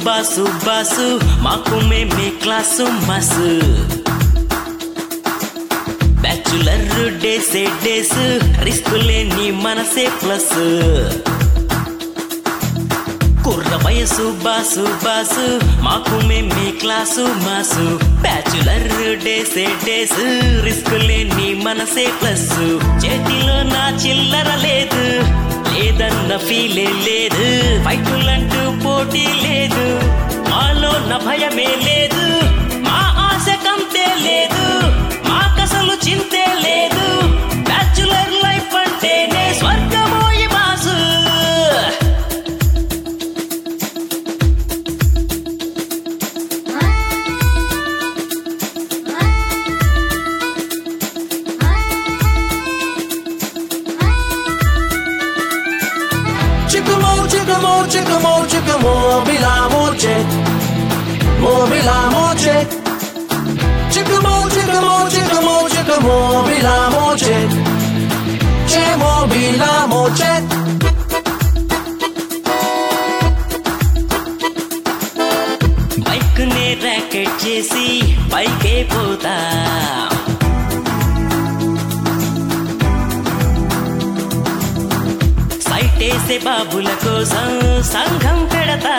Boss boss మాకు మేమే class mass bachelor డేసే డేస్ రిస్క్ లేని మనసే ప్లస్ కుర్ర వయసు బాసు బాసు మాకు మేమే క్లాసు మాసు బ్యాచులర్ డేసే డేస్ రిస్క్ లేని మనసే ప్లస్ చేతిలో నా చిల్లర లేదు లేదన్న ఫీలే లేదు ఫైటులంటూ పోటీ లేదు మాలో నా భయమే లేదు మా ఆశ కంతే లేదు మాకసలు చింతే లేదు బ్యాచులర్ లైఫ్ అంటేనే స్వర్గమోయి boss Mobila moche, mobila moche. Chicamo, mobila moche. Che mobila moche. Bike నే ర్యాకెట్ చేసి పైకే పోతా సైటేసే బాబుల కోసం సంఘం పెడతా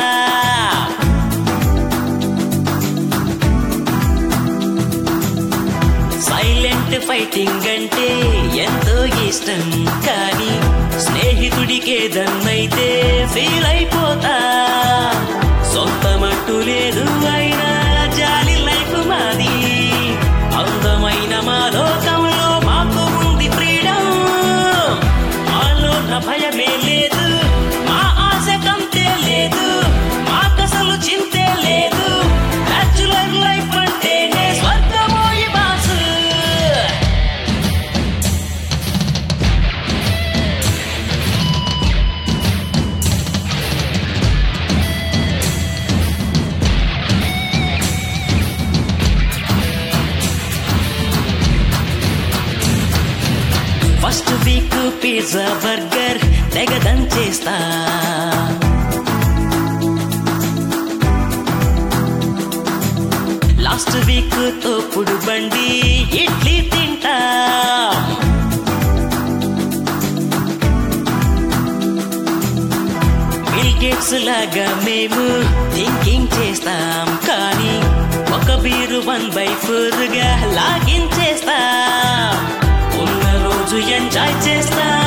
సైలెంట్ ఫైటింగ్ అంటే ఎంతో ఇష్టం కానీ స్నేహితుడికేదన్నైతే ఫీల్ అయిపోతా సొంతమంటూ లేదు అయినా జాలి లైఫ్ మాది అందమైన మా లోకంలో మాకు ఉంది ఫ్రీడమ్ మాలో నా భయమే లేదు మా ఆశ కంతే లేదు మాకసలు చింతే లేదు బ్యాచులర్ లైఫ్ అంటేనే స్వర్గమోయి boss first week pizza burger తెగదంచేస్తా లాస్ట్ వీక్ తోపుడు బండి ఇడ్లీ తింటా బిల్ గేట్స్ లాగా మేము థింకింగ్ చేస్తాం కానీ ఒక బీరు 1/4 గా లాగిన్ చేస్తాం ఉన్న రోజు ఎంజాయ్ చేస్తాం